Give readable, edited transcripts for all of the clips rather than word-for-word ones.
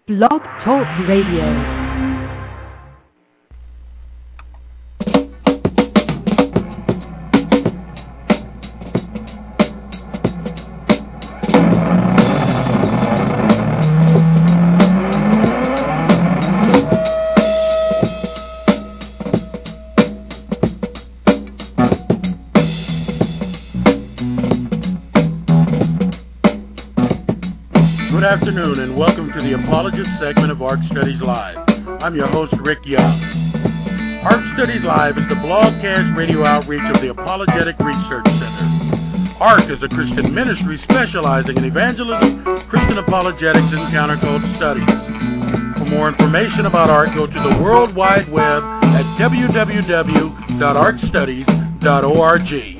Blog Talk Radio. Good afternoon and welcome to the Apologist segment of ARC Studies Live. I'm your host, Rick Young. ARC Studies Live is the broadcast radio outreach of the Apologetic Research Center. ARC is a Christian ministry specializing in evangelism, Christian apologetics, and counterculture studies. For more information about ARC, go to the World Wide Web at www.arcstudies.org.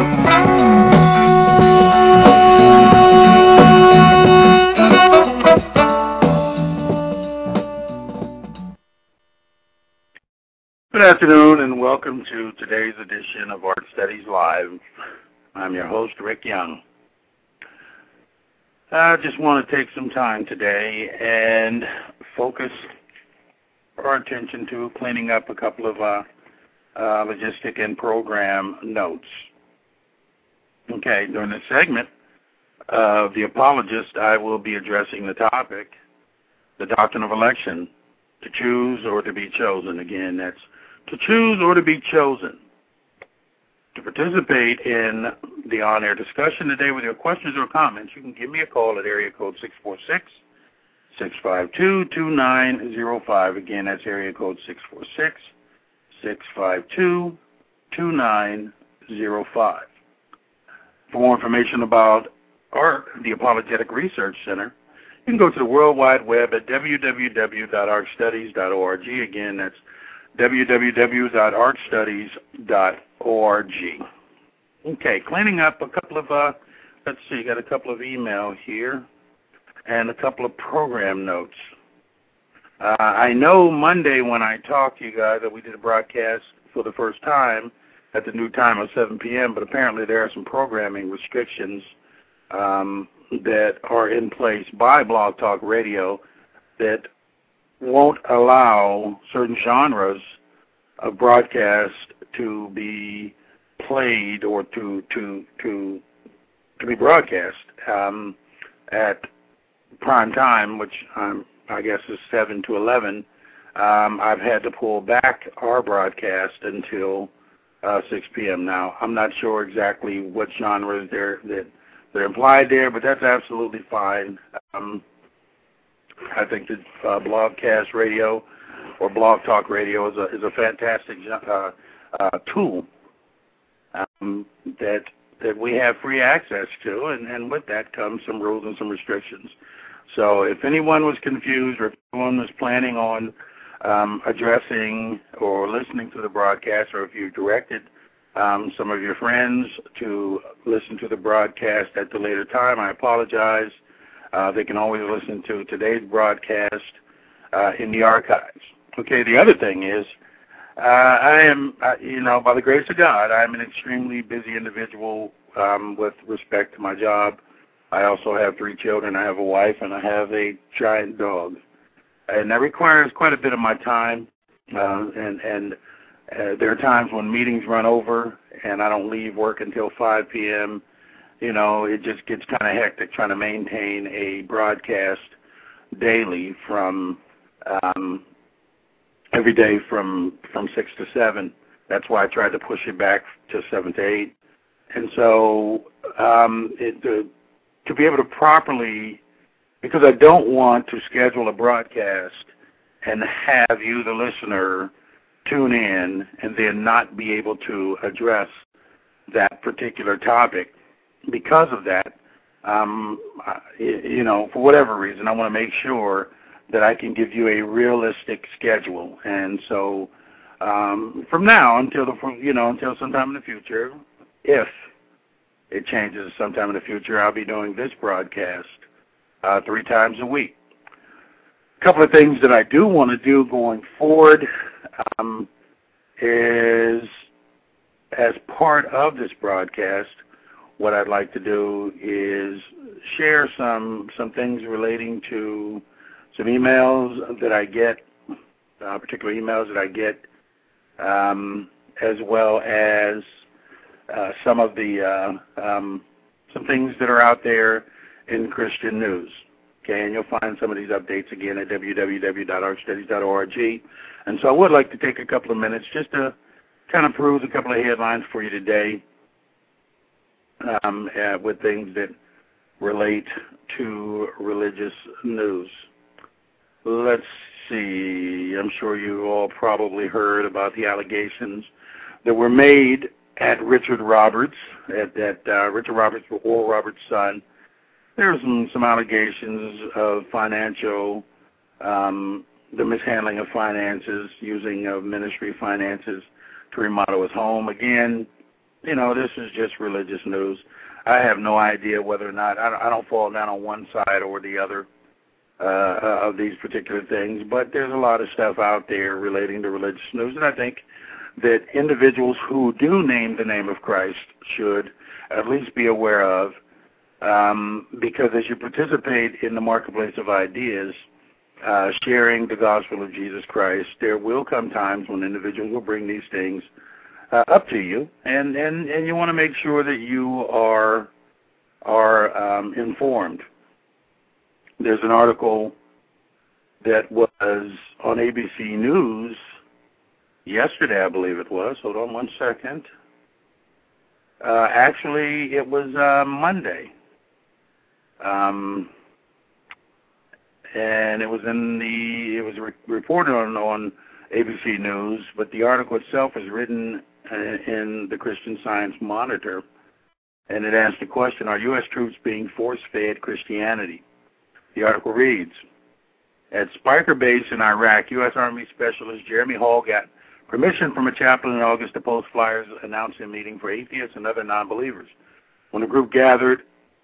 Good afternoon and welcome to today's edition of ARC Studies Live. I'm your host, Rick Young. I just want to take some time today and focus our attention to cleaning up a couple of logistic and program notes. Okay, during this segment of The Apologist, I will be addressing the topic, the doctrine of election, to choose or to be chosen. Again, that's to choose or to be chosen. To participate in the on-air discussion today with your questions or comments, you can give me a call at area code 646-652-2905. Again, that's area code 646-652-2905. For more information about ARC, the Apologetic Research Center, you can go to the World Wide Web at www.arcstudies.org. Again, that's www.arcstudies.org. Okay, cleaning up a couple of, got a couple of emails here and a couple of program notes. I know Monday when I talked to you guys that we did a broadcast for the first time at the new time of 7 p.m., but apparently there are some programming restrictions that are in place by Blog Talk Radio that won't allow certain genres of broadcast to be played or to be broadcast at prime time, which I guess is 7 to 11. I've had to pull back our broadcast until 6 p.m. Now, I'm not sure exactly what genres they're implied there, but that's absolutely fine. I think that Blogcast Radio or Blog Talk Radio is a fantastic tool that we have free access to, and with that comes some rules and some restrictions. So if anyone was confused or if anyone was planning on addressing or listening to the broadcast, or if you directed some of your friends to listen to the broadcast at the later time, I apologize. They can always listen to today's broadcast in the archives. Okay, the other thing is, I am, by the grace of God, I'm an extremely busy individual with respect to my job. I also have 3 children. I have a wife, and I have a giant dog. And that requires quite a bit of my time, and there are times when meetings run over, and I don't leave work until 5 p.m., it just gets kind of hectic trying to maintain a broadcast daily from every day from 6 to 7. That's why I tried to push it back to 7 to 8. And so to be able to properly, because I don't want to schedule a broadcast and have you, the listener, tune in and then not be able to address that particular topic. Because of that, for whatever reason, I want to make sure that I can give you a realistic schedule. And so, from now until sometime in the future, if it changes sometime in the future, I'll be doing this broadcast 3 times a week. A couple of things that I do want to do going forward is, as part of this broadcast, what I'd like to do is share some things relating to some emails that I get, particular emails that I get, as well as some of the some things that are out there in Christian news. Okay, and you'll find some of these updates again at www.archstudies.org. And so I would like to take a couple of minutes just to kind of peruse a couple of headlines for you today with things that relate to religious news. Let's see. I'm sure you all probably heard about the allegations that were made at Richard Roberts, at Richard Roberts, Oral Roberts' son. There were some allegations of financial, the mishandling of finances, using of ministry finances to remodel his home. Again, you know, this is just religious news. I have no idea whether or not, I don't fall down on one side or the other of these particular things, but there's a lot of stuff out there relating to religious news, and I think that individuals who do name the name of Christ should at least be aware of, because as you participate in the marketplace of ideas, sharing the gospel of Jesus Christ, there will come times when individuals will bring these things up to you, and you want to make sure that you are informed. There's an article that was on ABC News yesterday, I believe it was. Hold on one second. Actually, it was Monday. And it was reported on ABC News, but the article itself is written in the Christian Science Monitor, and it asked the question, are U.S. troops being force-fed Christianity? The article reads, at Spiker Base in Iraq, U.S. Army Specialist Jeremy Hall got permission from a chaplain in August to post flyers announcing a meeting for atheists and other non-believers. When the group gathered,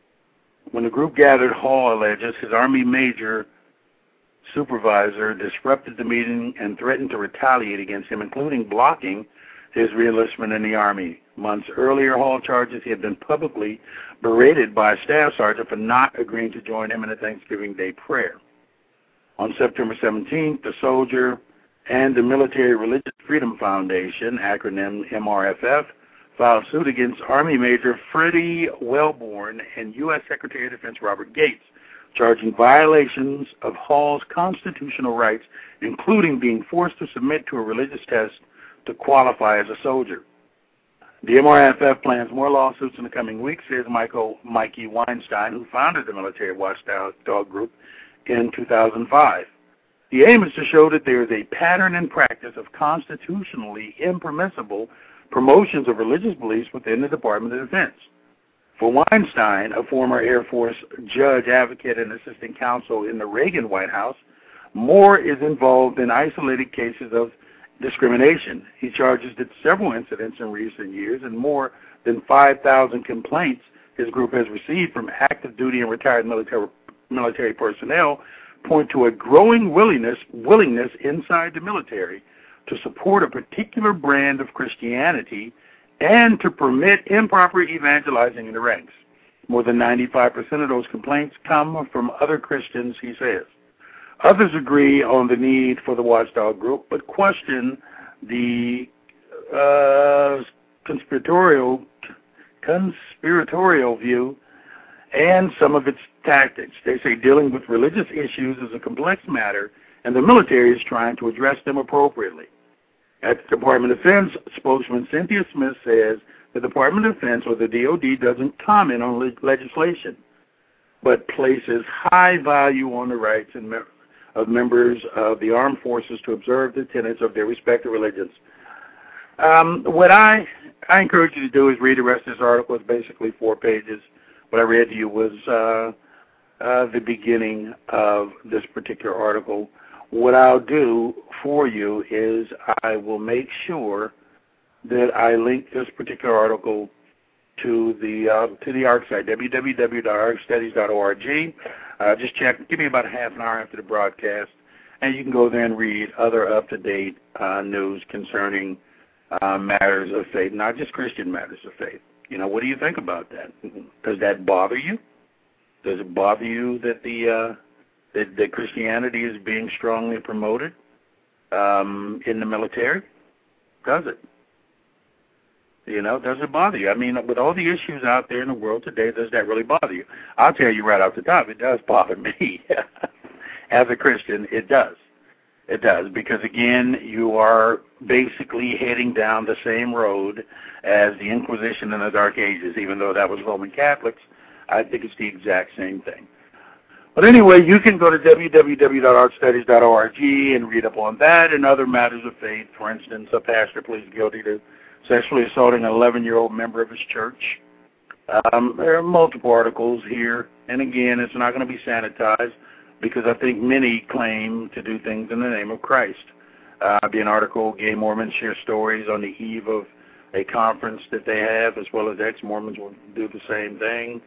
Hall alleges his Army major supervisor disrupted the meeting and threatened to retaliate against him, including blocking his reenlistment in the Army. Months earlier, Hall charges he had been publicly berated by a staff sergeant for not agreeing to join him in a Thanksgiving Day prayer. On September 17th, the soldier and the Military Religious Freedom Foundation, acronym MRFF, filed suit against Army Major Freddie Wellborn and U.S. Secretary of Defense Robert Gates, charging violations of Hall's constitutional rights, including being forced to submit to a religious test to qualify as a soldier. The MRFF plans more lawsuits in the coming weeks, says Mikey Weinstein, who founded the Military Watchdog Group in 2005. The aim is to show that there is a pattern and practice of constitutionally impermissible promotions of religious beliefs within the Department of Defense. For Weinstein, a former Air Force judge, advocate, and assistant counsel in the Reagan White House, more is involved in isolated cases of discrimination. He charges that several incidents in recent years and more than 5,000 complaints his group has received from active duty and retired military personnel point to a growing willingness inside the military to support a particular brand of Christianity and to permit improper evangelizing in the ranks. More than 95% of those complaints come from other Christians, he says. Others agree on the need for the watchdog group, but question the conspiratorial view and some of its tactics. They say dealing with religious issues is a complex matter, and the military is trying to address them appropriately. At the Department of Defense, spokesman Cynthia Smith says the Department of Defense, or the DoD, doesn't comment on legislation, but places high value on the rights of members of the armed forces to observe the tenets of their respective religions. What I encourage you to do is read the rest of this article. It's basically 4 pages. What I read to you was the beginning of this particular article. What I'll do for you is I will make sure that I link this particular article to the ARC site, www.archstudies.org. Just check. Give me about half an hour after the broadcast, and you can go there and read other up-to-date news concerning matters of faith, not just Christian matters of faith. You know, what do you think about that? Does that bother you? Does it bother you that the that Christianity is being strongly promoted in the military? Does it? You know, does it bother you? I mean, with all the issues out there in the world today, does that really bother you? I'll tell you right off the top, it does bother me. As a Christian, it does. It does, because, again, you are basically heading down the same road as the Inquisition in the Dark Ages. Even though that was Roman Catholics, I think it's the exact same thing. But anyway, you can go to www.archstudies.org and read up on that and other matters of faith. For instance, a pastor pleads guilty to sexually assaulting an 11-year-old member of his church. There are multiple articles here, and again, it's not going to be sanitized because I think many claim to do things in the name of Christ. Be an article, Gay Mormons Share Stories on the Eve of a Conference that they have, as well as ex-Mormons will do the same thing.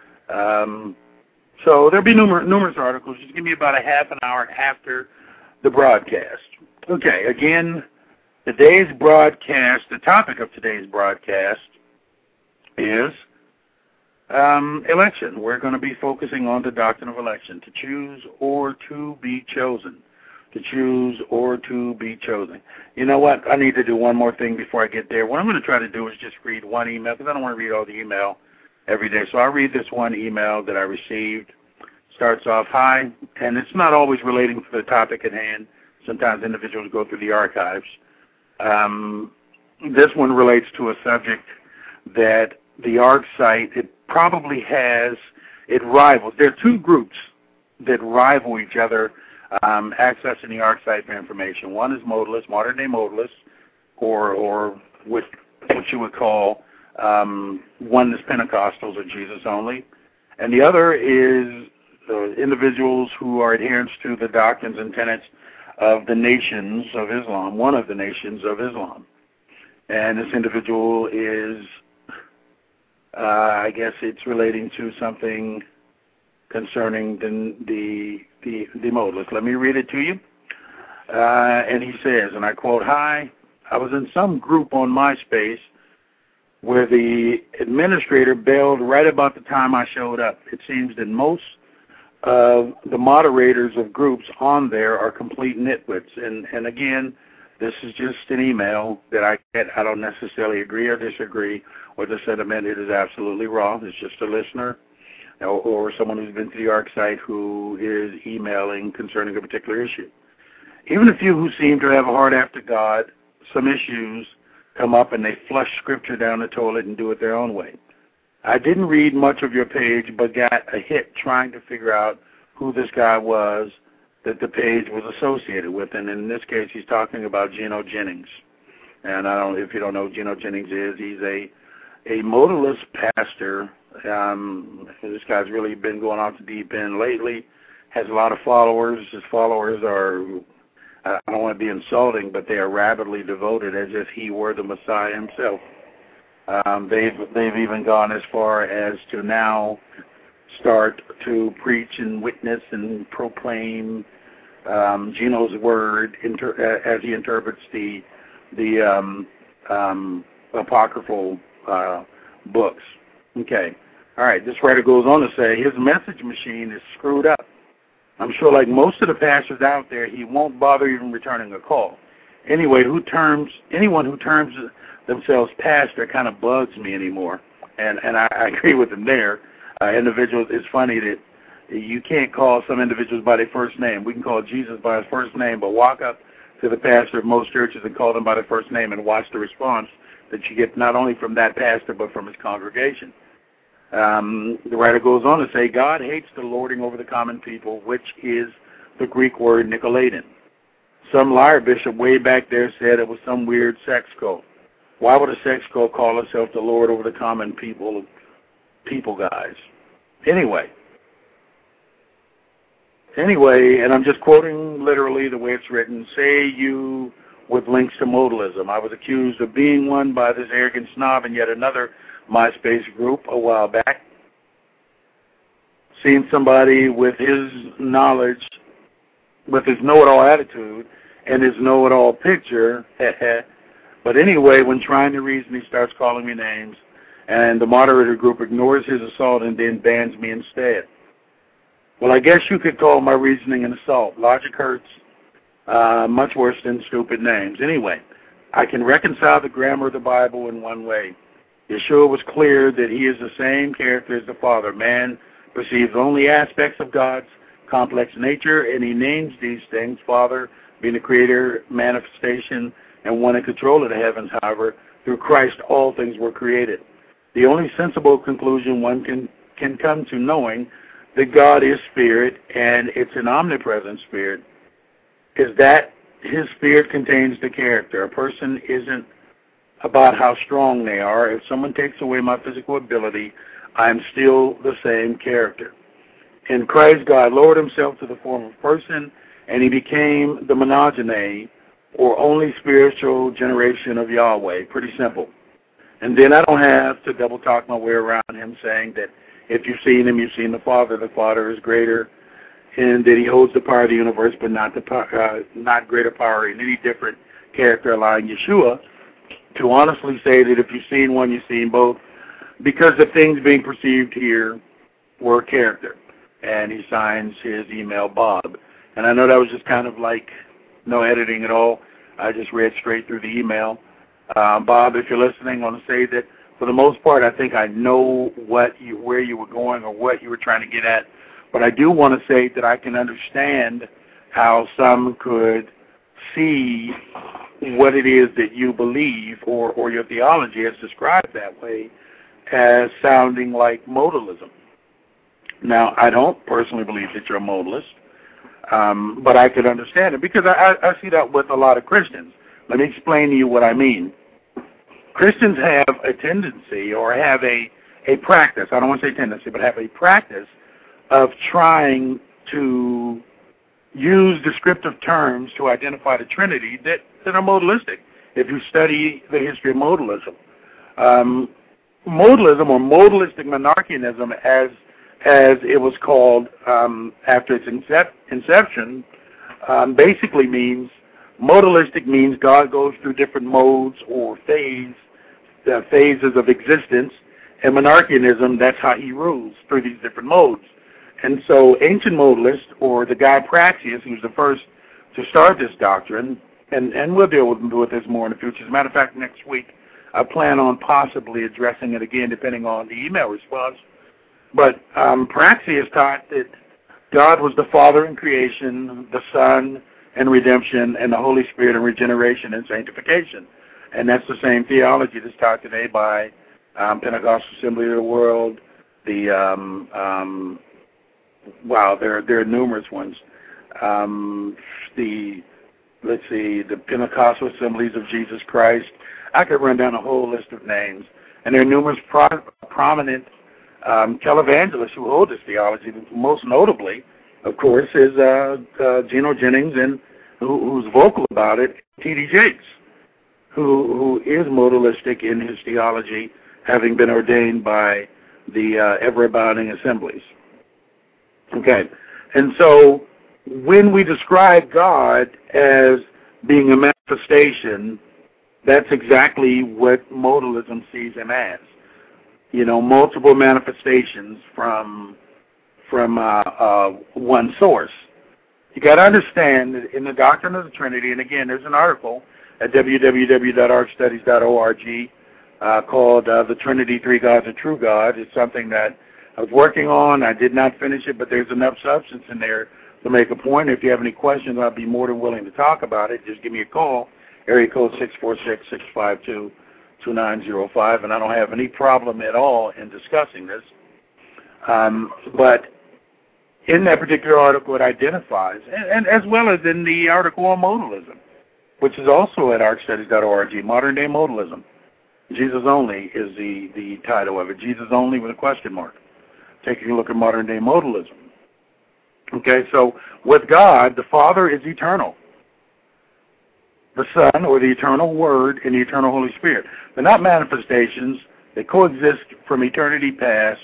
So there'll be numerous articles. Just give me about a half an hour after the broadcast. Okay, again, today's broadcast, the topic of today's broadcast is election. We're going to be focusing on the doctrine of election, to choose or to be chosen. To choose or to be chosen. You know what? I need to do one more thing before I get there. What I'm going to try to do is just read one email, because I don't want to read all the email every day. So I'll read this one email that I received. Starts off, hi, and it's not always relating to the topic at hand. Sometimes individuals go through the archives. This one relates to a subject that the ARC site, it probably has, it rivals. There are two groups that rival each other accessing the ARC site for information. One is modalists, modern-day modalists, or what you would call oneness Pentecostals or Jesus only. And the other is individuals who are adherents to the doctrines and tenets of the nations of Islam, one of the nations of Islam. And this individual is, I guess it's relating to something concerning the modalist. Let me read it to you. And he says, and I quote, hi, I was in some group on MySpace where the administrator bailed right about the time I showed up. It seems that most of the moderators of groups on there are complete nitwits. And again, this is just an email that I get. I don't necessarily agree or disagree with the sentiment. It is absolutely wrong. It's just a listener or someone who's been to the ARC site who is emailing concerning a particular issue. Even a few who seem to have a heart after God, some issues come up and they flush scripture down the toilet and do it their own way. I didn't read much of your page, but got a hit trying to figure out who this guy was that the page was associated with. And in this case, he's talking about Gino Jennings. And I don't know if you don't know who Gino Jennings is. He's a modalist pastor. This guy's really been going off the deep end lately. Has a lot of followers. His followers are, I don't want to be insulting, but they are rabidly devoted as if he were the Messiah himself. They've even gone as far as to now start to preach and witness and proclaim Gino's word as he interprets the apocryphal books. Okay. All right. This writer goes on to say his message machine is screwed up. I'm sure, like most of the pastors out there, he won't bother even returning a call. Anyway, anyone who terms themselves pastor kind of bugs me anymore, and I agree with them there. Individuals, it's funny that you can't call some individuals by their first name. We can call Jesus by his first name, but walk up to the pastor of most churches and call them by their first name and watch the response that you get not only from that pastor but from his congregation. The writer goes on to say, God hates the lording over the common people, which is the Greek word Nicolaitan. Some liar bishop way back there said it was some weird sex cult. Why would a sex cult call itself the Lord over the common people guys? Anyway, and I'm just quoting literally the way it's written, say you with links to modalism. I was accused of being one by this arrogant snob in yet another MySpace group a while back. Seeing somebody with his knowledge, with his know-it-all attitude and his know-it-all picture, but anyway, when trying to reason, he starts calling me names, and the moderator group ignores his assault and then bans me instead. Well, I guess you could call my reasoning an assault. Logic hurts much worse than stupid names. Anyway, I can reconcile the grammar of the Bible in one way. Yeshua was clear that he is the same character as the Father. Man perceives only aspects of God's complex nature, and he names these things, Father being the creator, manifestation, and one in control of the heavens. However, through Christ all things were created. The only sensible conclusion one can come to knowing that God is spirit, and it's an omnipresent spirit, is that his spirit contains the character. A person isn't about how strong they are. If someone takes away my physical ability, I am still the same character. In Christ, God lowered himself to the form of person, and he became the monogeny, or only spiritual generation of Yahweh. Pretty simple. And then I don't have to double talk my way around him saying that if you've seen him, you've seen the Father. The Father is greater, and that he holds the power of the universe, but not greater power in any different character, allowing Yeshua to honestly say that if you've seen one, you've seen both, because the things being perceived here were character. And he signs his email, Bob. And I know that was just kind of like no editing at all. I just read straight through the email. Bob, if you're listening, I want to say that for the most part, I think I know where you were going or what you were trying to get at. But I do want to say that I can understand how some could see what it is that you believe or your theology is described that way as sounding like modalism. Now, I don't personally believe that you're a modalist, but I could understand it because I see that with a lot of Christians. Let me explain to you what I mean. Christians have a tendency or have a practice, I don't want to say tendency, but have a practice of trying to use descriptive terms to identify the Trinity that are modalistic. If you study the history of modalism, modalism or modalistic monarchianism, as it was called after its inception, basically means modalistic means God goes through different modes or phases of existence, and monarchianism, that's how he rules through these different modes. And so ancient modalists, or the guy Praxeus, who's the first to start this doctrine, and we'll deal with this more in the future. As a matter of fact, next week I plan on possibly addressing it again, depending on the email response. But Praxeus taught that God was the Father in creation, the Son in redemption, and the Holy Spirit in regeneration and sanctification. And that's the same theology that's taught today by Pentecostal Assembly of the World. There are numerous ones. The Pentecostal Assemblies of Jesus Christ. I could run down a whole list of names. And there are numerous prominent televangelists who hold this theology. Most notably, of course, is Geno Jennings, and who's vocal about it, T.D. Jakes, who is modalistic in his theology, having been ordained by the ever-abounding assemblies. Okay, and so when we describe God as being a manifestation, that's exactly what modalism sees him as. You know, multiple manifestations from one source. You got to understand that in the Doctrine of the Trinity, and again, there's an article at www.arcstudies.org called The Trinity, Three Gods, a True God. It's something that I was working on. I did not finish it, but there's enough substance in there to make a point. If you have any questions, I'll be more than willing to talk about it. Just give me a call, area code 646-652-2905, and I don't have any problem at all in discussing this. But in that particular article, it identifies, and as well as in the article on modalism, which is also at arcstudies.org, Modern Day Modalism. Jesus Only is the title of it. Jesus Only with a question mark. Taking a look at modern day modalism. Okay, so with God, the Father is eternal. The Son, or the eternal Word, and the eternal Holy Spirit. They're not manifestations. They coexist from eternity past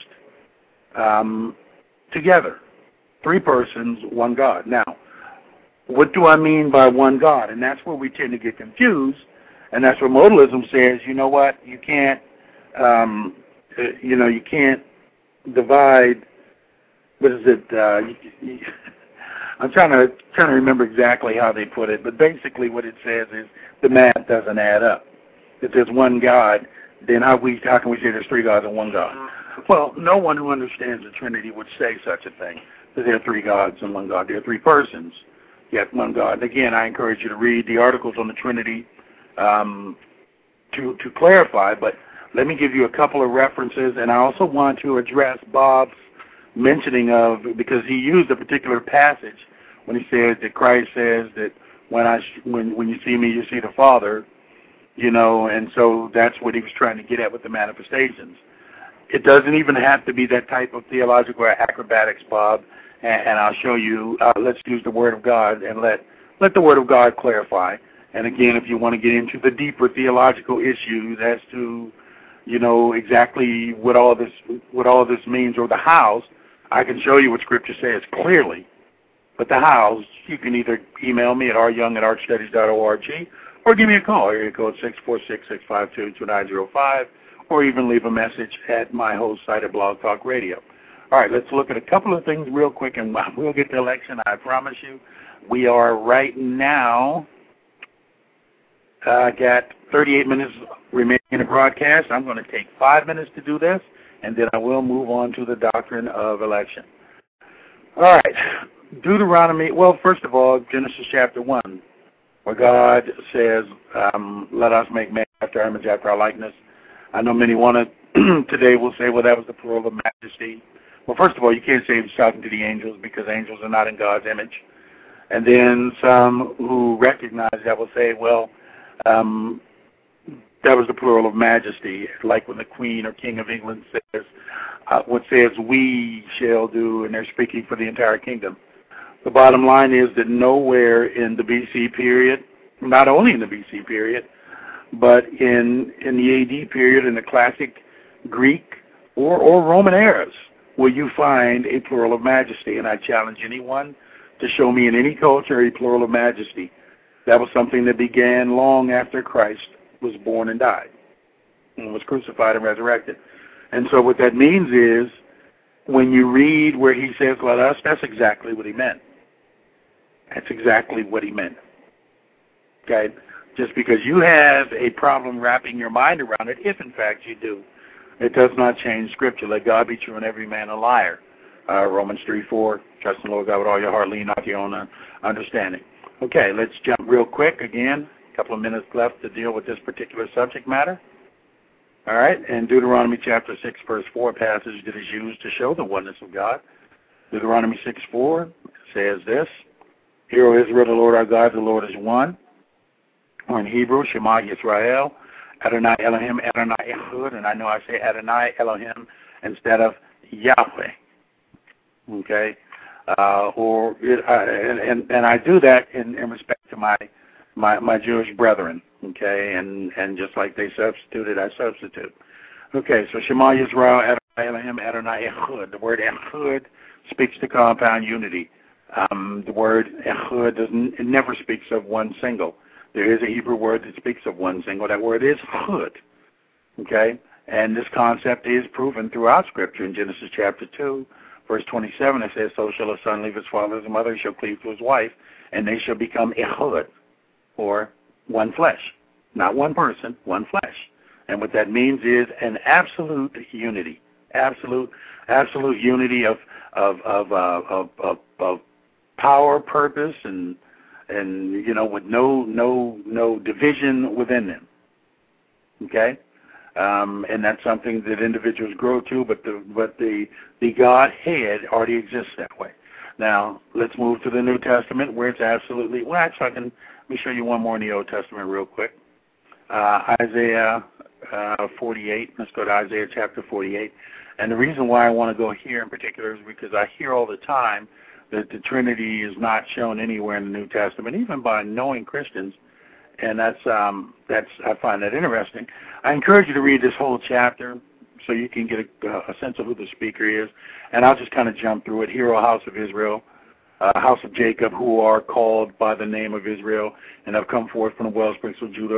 together. Three persons, one God. Now, what do I mean by one God? And that's where we tend to get confused. And that's where modalism says, you know what, you can't, you can't divide what is it? I'm trying to remember exactly how they put it, but basically what it says is the math doesn't add up. If there's one God, then how can we say there's three gods and one God? Well, no one who understands the Trinity would say such a thing, that there are three gods and one God. There are three persons, yet one God. And again, I encourage you to read the articles on the Trinity to clarify, but let me give you a couple of references, and I also want to address Bob's mentioning of, because he used a particular passage when he said that Christ says that when you see me, you see the Father, and so that's what he was trying to get at with the manifestations. It doesn't even have to be that type of theological acrobatics, Bob, and I'll show you. Let's use the Word of God and let the Word of God clarify. And again, if you want to get into the deeper theological issues as to, exactly what all this means, or the hows, I can show you what Scripture says clearly. But the hows, you can either email me at ryoung@archstudies.org or give me a call, area code 646-652-2905, or even leave a message at my host site at Blog Talk Radio. All right, let's look at a couple of things real quick, and we'll get to election, I promise you. We are right now got 38 minutes remaining in the broadcast. I'm going to take 5 minutes to do this, and then I will move on to the doctrine of election. All right, Deuteronomy, well, first of all, Genesis chapter 1, where God says, let us make man after our image, after our likeness. I know many today will say, well, that was the plural of majesty. Well, first of all, you can't say he was talking to the angels because angels are not in God's image. And then some who recognize that will say, well, that was the plural of majesty, like when the Queen or King of England says, what says we shall do, and they're speaking for the entire kingdom. The bottom line is that nowhere in the BC period, not only in the BC period, but in the AD period, in the classic Greek or Roman eras, will you find a plural of majesty. And I challenge anyone to show me in any culture a plural of majesty. That was something that began long after Christ was born and died and was crucified and resurrected. And so what that means is when you read where he says, let us, that's exactly what he meant. That's exactly what he meant. Okay? Just because you have a problem wrapping your mind around it, if in fact you do, it does not change Scripture. Let God be true and every man a liar. Romans 3:4, trust in the Lord God with all your heart, lean not to your own understanding. Okay, let's jump real quick again. A couple of minutes left to deal with this particular subject matter. All right, in Deuteronomy chapter 6, verse 4, passage that is used to show the oneness of God. Deuteronomy 6:4 says this, Hear, O Israel, the Lord our God, the Lord is one. Or in Hebrew, Shema Yisrael, Adonai Elohim, Adonai Echad, and I know I say Adonai Elohim instead of Yahweh. Okay, and I do that in respect to my Jewish brethren. Okay, and just like they substituted, I substitute. Okay, so Shema Yisrael, Adonai Elohim, Adonai Echad. The word Echad speaks to compound unity. The word Echad it never speaks of one single. There is a Hebrew word that speaks of one single. That word is Chud. Okay? And this concept is proven throughout Scripture. In Genesis chapter 2, verse 27, it says, So shall a son leave his father and his mother, he shall cleave to his wife, and they shall become Echad, or one flesh. Not one person, one flesh. And what that means is an absolute unity. Absolute unity of power, purpose, and with no division within them. Okay, and that's something that individuals grow to, but the Godhead already exists that way. Now let's move to the New Testament where it's absolutely. Well, actually, let me show you one more in the Old Testament real quick. Isaiah 48. Let's go to Isaiah chapter 48. And the reason why I want to go here in particular is because I hear all the time that the Trinity is not shown anywhere in the New Testament, even by knowing Christians, and that's I find that interesting. I encourage you to read this whole chapter so you can get a sense of who the speaker is, and I'll just kind of jump through it. Hear, O house of Israel, house of Jacob, who are called by the name of Israel, and have come forth from the wellsprings of Judah,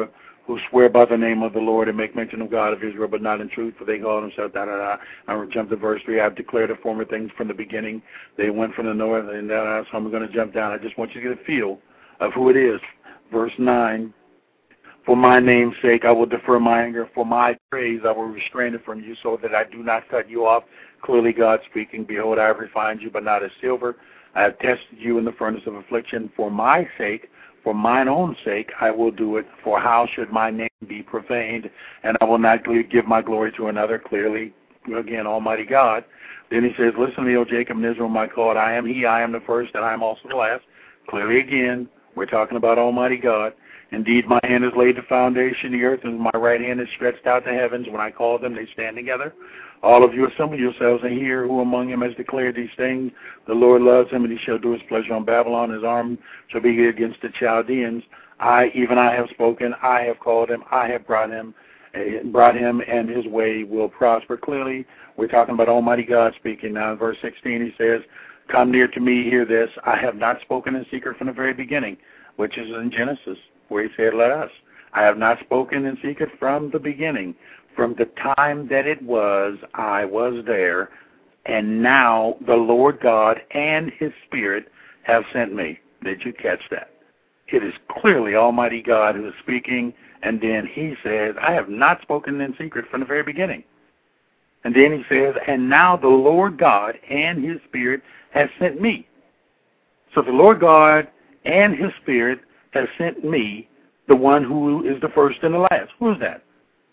who swear by the name of the Lord and make mention of God of Israel, but not in truth, for they call themselves da-da-da. I'm going to jump to verse 3. I've declared the former things from the beginning. They went from the north, and da-da-da, so I'm going to jump down. I just want you to get a feel of who it is. Verse 9, for my name's sake I will defer my anger. For my praise I will restrain it from you, so that I do not cut you off. Clearly God speaking, behold, I have refined you, but not as silver. I have tested you in the furnace of affliction. For my sake, for mine own sake, I will do it. For how should my name be profaned? And I will not give my glory to another. Clearly, again, Almighty God. Then he says, listen to me, O Jacob and Israel, my God. I am he, I am the first, and I am also the last. Clearly, again, we're talking about Almighty God. Indeed, my hand has laid the foundation of the earth, and my right hand is stretched out the heavens. When I call them, they stand together. All of you assemble yourselves and hear who among them has declared these things. The Lord loves him, and he shall do his pleasure on Babylon. His arm shall be against the Chaldeans. Even I have spoken. I have called him. I have brought him, and his way will prosper. Clearly, we're talking about Almighty God speaking. Now, in verse 16, he says, come near to me, hear this. I have not spoken in secret from the very beginning, which is in Genesis, where he said, let us. I have not spoken in secret from the beginning. From the time that it was, I was there, and now the Lord God and his Spirit have sent me. Did you catch that? It is clearly Almighty God who is speaking, and then he says, I have not spoken in secret from the very beginning. And then he says, and now the Lord God and his Spirit have sent me. So the Lord God and his Spirit have sent me, the one who is the first and the last. Who is that?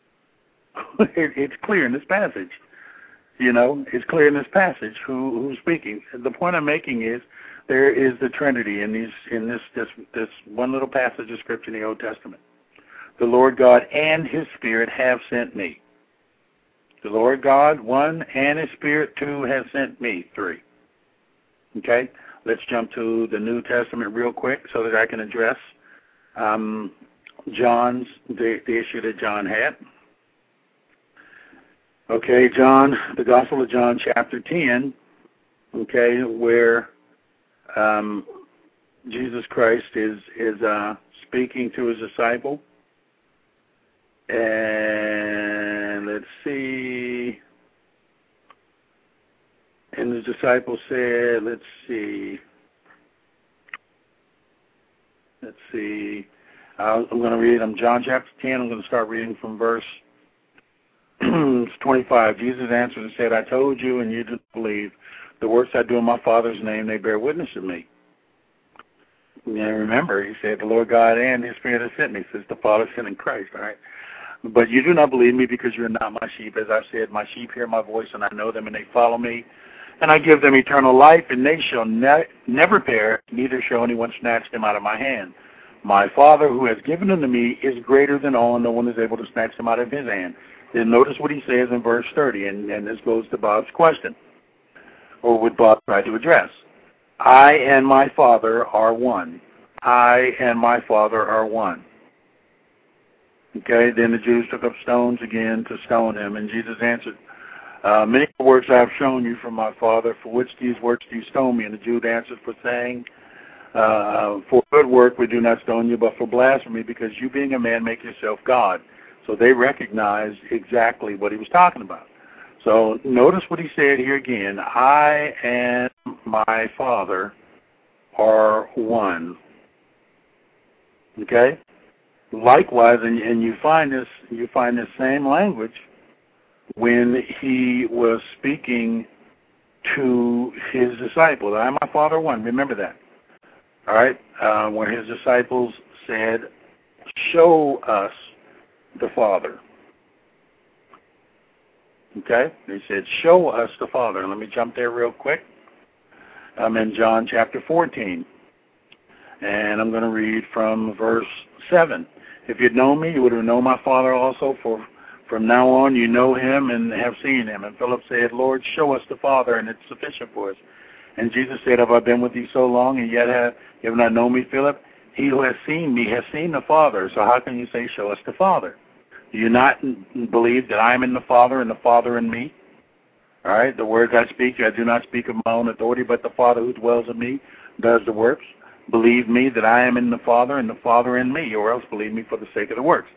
It's clear in this passage. It's clear in this passage who's speaking. The point I'm making is there is the Trinity in this one little passage of Scripture in the Old Testament. The Lord God and his Spirit have sent me. The Lord God, one, and his Spirit, two, have sent me, three. Okay? Let's jump to the New Testament real quick so that I can address the issue that John had. Okay, John, the Gospel of John, chapter 10, okay, where Jesus Christ is speaking to his disciple. And let's see. And the disciple said, let's see. I'm going to read John chapter 10. I'm going to start reading from verse 25. Jesus answered and said, I told you, and you didn't believe. The works I do in my Father's name, they bear witness of me. And remember, he said, the Lord God and his Spirit has sent me, says the Father sent in Christ, all right? But you do not believe me because you are not my sheep. As I said, my sheep hear my voice, and I know them, and they follow me. And I give them eternal life, and they shall never perish, neither shall anyone snatch them out of my hand. My Father, who has given them to me, is greater than all, and no one is able to snatch them out of his hand. Then notice what he says in verse 30, and this goes to Bob's question, or what Bob tried to address. I and my Father are one. I and my Father are one. Okay, then the Jews took up stones again to stone him, and Jesus answered, many works I have shown you from my Father. For which these works do you stone me? And the Jews answered, for saying, for good work we do not stone you, but for blasphemy, because you being a man make yourself God. So they recognized exactly what he was talking about. So notice what he said here again. I and my Father are one. Okay? Likewise, and you find this same language when he was speaking to his disciples. I and my Father are one. Remember that. All right? Where his disciples said, show us the Father. Okay? They said, show us the Father. And let me jump there real quick. I'm in John chapter 14. And I'm going to read from verse 7. If you'd known me, you would have known my Father also, for from now on you know him and have seen him. And Philip said, Lord, show us the Father, and it's sufficient for us. And Jesus said, have I been with you so long, and yet you have not known me, Philip? He who has seen me has seen the Father. So how can you say, show us the Father? Do you not believe that I am in the Father and the Father in me? All right, the words I speak, I do not speak of my own authority, but the Father who dwells in me does the works. Believe me that I am in the Father and the Father in me, or else believe me for the sake of the works.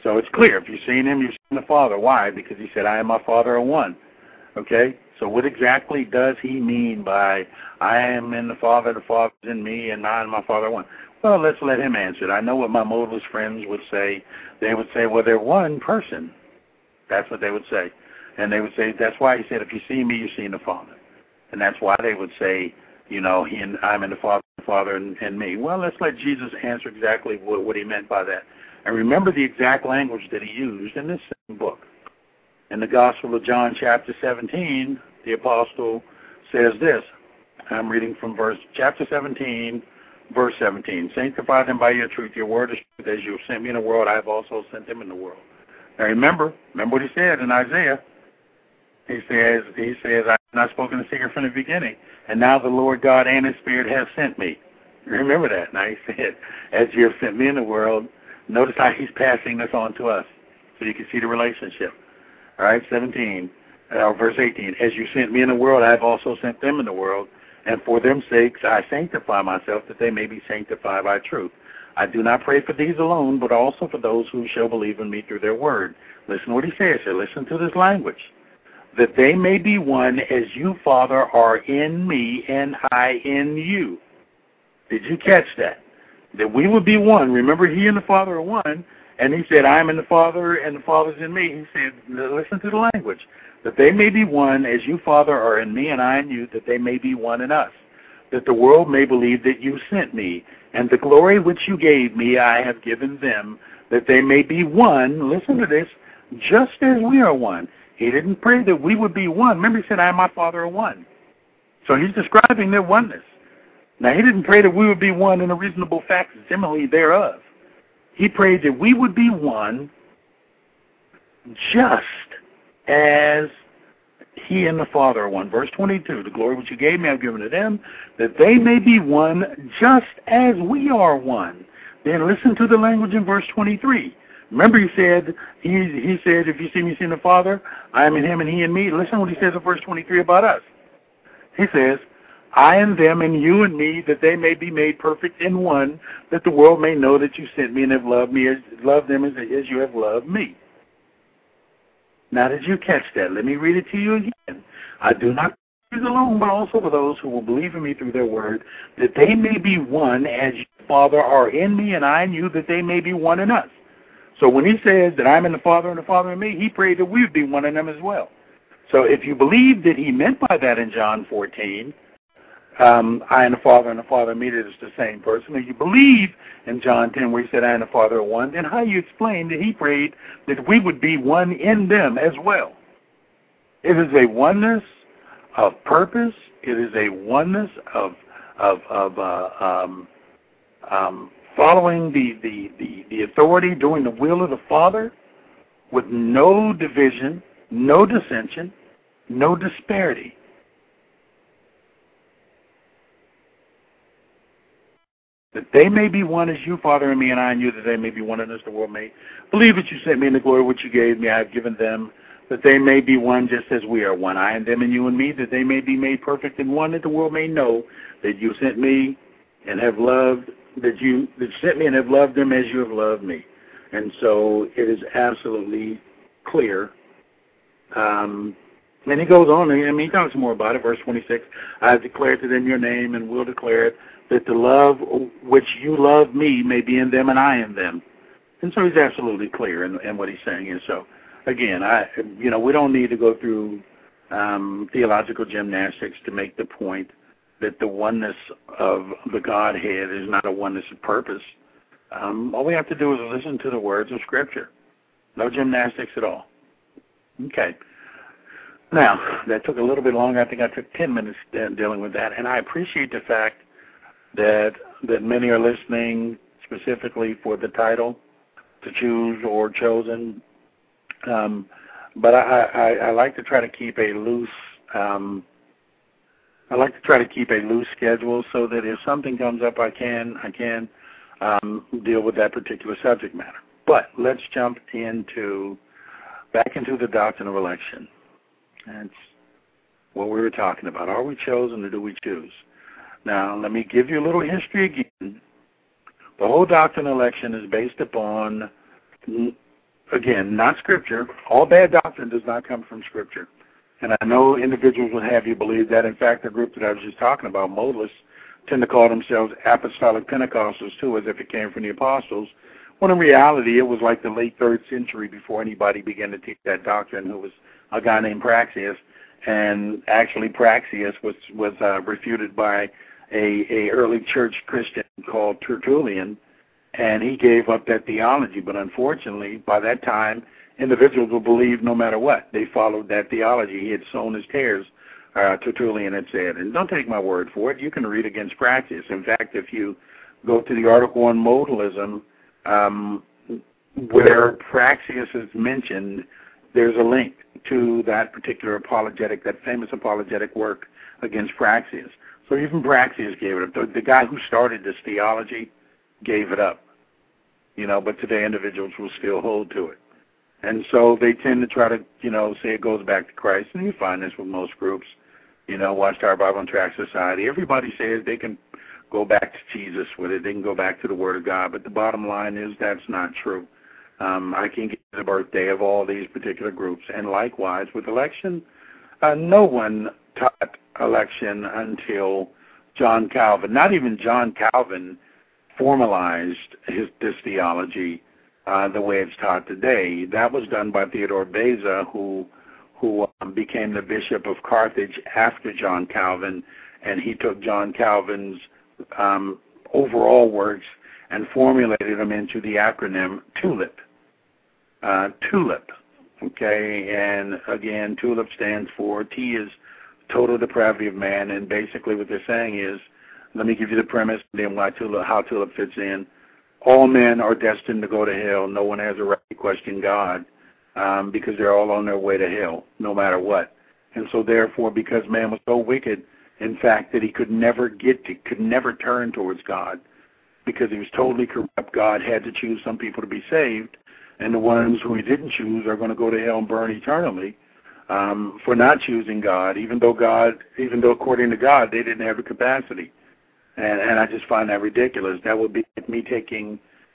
So it's clear. If you've seen him, you've seen the Father. Why? Because he said, I and my Father are one. Okay? So what exactly does he mean by I am in the Father's in me, and I and my Father are one? Well, let's let him answer it. I know what my modalist friends would say. They would say, well, they're one person. That's what they would say. And they would say, that's why he said, if you see me, you've seen the Father. And that's why they would say, I'm in the Father and me. Well, let's let Jesus answer exactly what he meant by that. And remember the exact language that he used in this same book. In the Gospel of John, chapter 17, the apostle says this. I'm reading from chapter 17, verse 17. Sanctify them by your truth. Your word is truth. As you have sent me in the world, I have also sent them in the world. Now remember what he said in Isaiah. He says, I have not spoken a secret from the beginning. And now the Lord God and his Spirit have sent me. Remember that. Now he said, as you have sent me in the world, notice how he's passing this on to us so you can see the relationship. All right, verse 18. As you sent me in the world, I have also sent them in the world. And for their sakes I sanctify myself, that they may be sanctified by truth. I do not pray for these alone, but also for those who shall believe in me through their word. Listen to what he says here. Listen to this language. That they may be one as you, Father, are in me and I in you. Did you catch that? That we would be one. Remember, he and the Father are one. And he said, I'm in the Father and the Father's in me. He said, listen to the language. That they may be one as you, Father, are in me and I in you, that they may be one in us. That the world may believe that you sent me. And the glory which you gave me I have given them, that they may be one, listen to this, just as we are one. He didn't pray that we would be one. Remember, he said, I and my Father are one. So he's describing their oneness. Now, he didn't pray that we would be one in a reasonable facsimile thereof. He prayed that we would be one just as he and the Father are one. Verse 22, the glory which you gave me I've given to them, that they may be one just as we are one. Then listen to the language in verse 23. Remember he said, if you see me, see the Father, I am in him and he in me. Listen to what he says in verse 23 about us. He says, I and them and you and me, that they may be made perfect in one, that the world may know that you sent me and have loved them as you have loved me. Now, did you catch that? Let me read it to you again. I do not pray alone, but also for those who will believe in me through their word, that they may be one as you, Father, are in me and I in you, that they may be one in us. So when he says that I'm in the Father and the Father in me, he prayed that we would be one in them as well. So if you believe that he meant by that in John 14, I and the Father in me, that it's the same person, and you believe in John 10 where he said I and the Father are one, then how you explain that he prayed that we would be one in them as well? It is a oneness of purpose. It is a oneness of following the authority, doing the will of the Father, with no division, no dissension, no disparity. That they may be one as you, Father, and me, and I, and you, that they may be one in us, the world may believe that you sent me in the glory which you gave me. I have given them, that they may be one just as we are one. I and them and you and me, that they may be made perfect in one, that the world may know that you sent me and have loved, that you sent me and have loved them as you have loved me. And so it is absolutely clear. And he goes on, he talks more about it, verse 26. I have declared to them your name and will declare it, that the love which you love me may be in them and I in them. And so he's absolutely clear in what he's saying. And so, again, we don't need to go through theological gymnastics to make the point that the oneness of the Godhead is not a oneness of purpose. All we have to do is listen to the words of Scripture. No gymnastics at all. Okay. Now, that took a little bit longer. I think I took 10 minutes dealing with that. And I appreciate the fact that many are listening specifically for the title to choose or chosen. But I like to try to keep a loose schedule so that if something comes up, I can deal with that particular subject matter. But let's jump back into the doctrine of election. That's what we were talking about. Are we chosen or do we choose? Now, let me give you a little history again. The whole doctrine of election is based upon again, not Scripture. All bad doctrine does not come from Scripture. And I know individuals would have you believe that. In fact, the group that I was just talking about, modalists, tend to call themselves apostolic Pentecostals too, as if it came from the apostles, when in reality it was like the late 3rd century before anybody began to teach that doctrine, who was a guy named Praxeas. And actually Praxeas was refuted by a early church Christian called Tertullian, and he gave up that theology. But unfortunately, by that time, individuals will believe no matter what. They followed that theology. He had sown his tares, Tertullian had said. And don't take my word for it. You can read against Praxeas. In fact, if you go to the article on modalism, where Praxeas is mentioned, there's a link to that particular apologetic, that famous apologetic work against Praxeas. So even Praxeas gave it up. The guy who started this theology gave it up, but today individuals will still hold to it. And so they tend to try to, say it goes back to Christ. And you find this with most groups, Watchtower Bible and Tract Society. Everybody says they can go back to Jesus with it. They can go back to the Word of God. But the bottom line is that's not true. I can get the birthday of all these particular groups. And likewise with election, no one taught election until John Calvin. Not even John Calvin formalized this theology the way it's taught today. That was done by Theodore Beza, who became the Bishop of Carthage after John Calvin, and he took John Calvin's overall works and formulated them into the acronym TULIP. TULIP, okay, and again, TULIP stands for T is total depravity of man, and basically what they're saying is, let me give you the premise, then how TULIP fits in. All men are destined to go to hell. No one has a right to question God because they're all on their way to hell, no matter what. And so therefore, because man was so wicked, in fact, that he could never turn towards God because he was totally corrupt, God had to choose some people to be saved, and the ones who he didn't choose are going to go to hell and burn eternally for not choosing God, even though according to God, they didn't have the capacity. And I just find that ridiculous. That would be like me taking,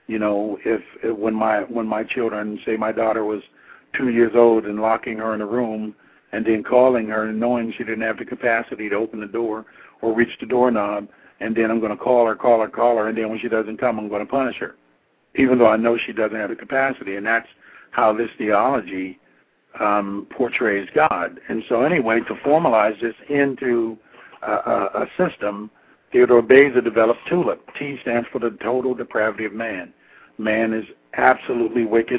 when my children, say my daughter was 2 years old, and locking her in a room and then calling her and knowing she didn't have the capacity to open the door or reach the doorknob, and then I'm going to call her, and then when she doesn't come, I'm going to punish her, even though I know she doesn't have the capacity. And that's how this theology portrays God. And so anyway, to formalize this into a system, Theodore Beza developed TULIP. T stands for the total depravity of man. Man is absolutely wicked.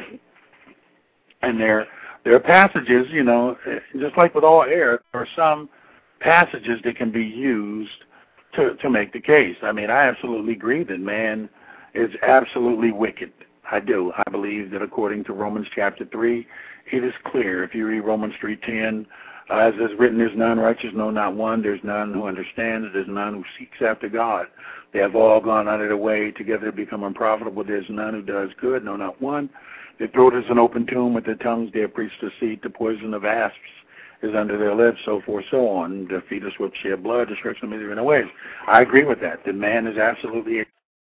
And there are passages, just like with all error, there are some passages that can be used to make the case. I mean, I absolutely agree that man is absolutely wicked. I do. I believe that according to Romans chapter 3, it is clear. If you read Romans 3:10, as is written, there's none righteous, no, not one. There's none who understands. There's none who seeks after God. They have all gone out of their way together to become unprofitable. There's none who does good, no, not one. Their throat is an open tomb. With their tongues they have preached deceit. The poison of asps is under their lips, so forth, so on. Their feet are swift to shed blood. Destruction of their ways. I agree with that. The man is absolutely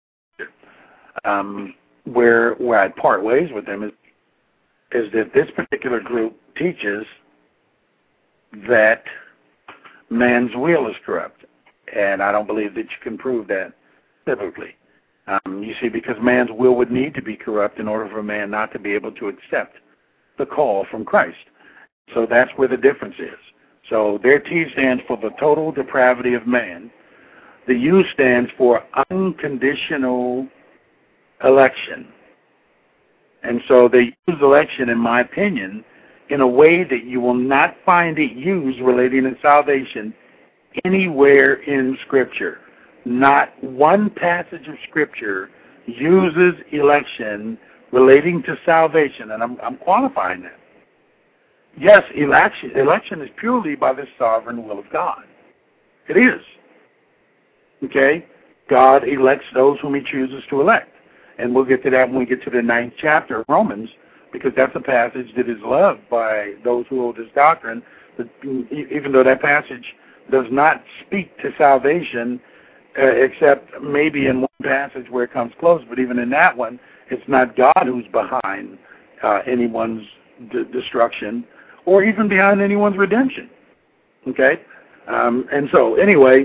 where I part ways with them is that this particular group teaches that man's will is corrupt, and I don't believe that you can prove that biblically. You see, because man's will would need to be corrupt in order for a man not to be able to accept the call from Christ. So that's where the difference is. So their T stands for the total depravity of man. The U stands for unconditional election. And so they use election, in my opinion, in a way that you will not find it used relating to salvation anywhere in Scripture. Not one passage of Scripture uses election relating to salvation, and I'm qualifying that. Yes, election is purely by the sovereign will of God. It is. Okay? God elects those whom he chooses to elect. And we'll get to that when we get to the 9th chapter of Romans, because that's a passage that is loved by those who hold this doctrine, that even though that passage does not speak to salvation, except maybe in one passage where it comes close, but even in that one, it's not God who's behind anyone's destruction or even behind anyone's redemption. Okay? And so, anyway,